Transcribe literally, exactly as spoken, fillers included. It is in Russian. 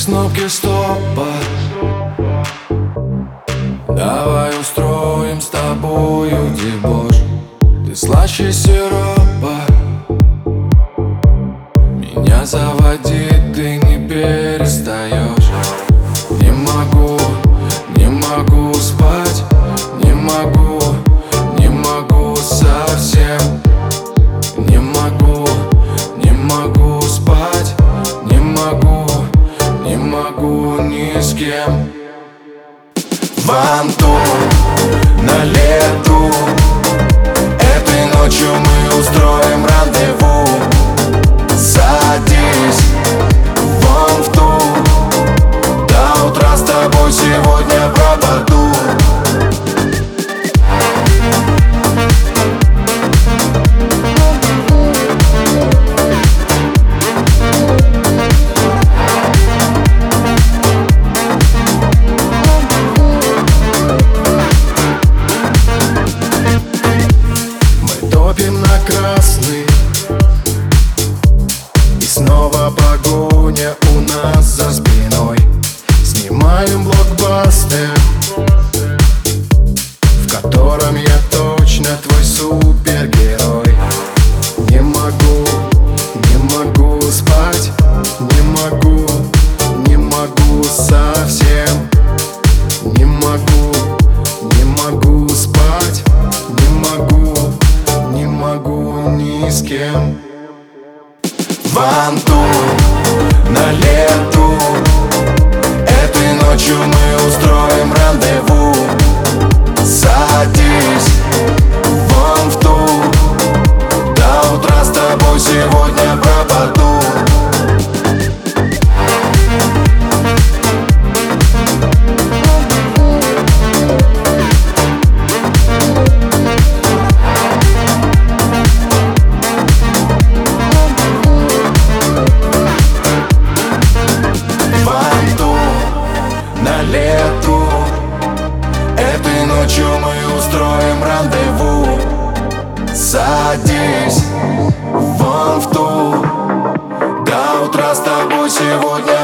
кнопки стопа. Давай устроим с тобою дебош. Ты слаще сиропа. Меня заводит, ты не перестаешь. Не могу, не могу спать. Не могу, не могу совсем. Не могу, не могу спать. Не могу, не могу ни с кем. Ванту на лету. Этой ночью мы устроим рандеву. Садись вон в ту. До утра с тобой сегодня пропаду. Топим на красный, и снова погоня у нас за спиной. Снимаем блокбастер, в котором я точно твой супергерой. Не могу, не могу спать. Не могу, не могу совсем. Не могу, не могу спать. Не могу, не могу ни с кем. Ванту на лету. Этой ночью мы устроим рандеву. Садись вон в ту. До утра с тобой сегодня пропаду. Лету. Этой ночью мы устроим рандеву. Садись вон в ту. До утра с тобой сегодня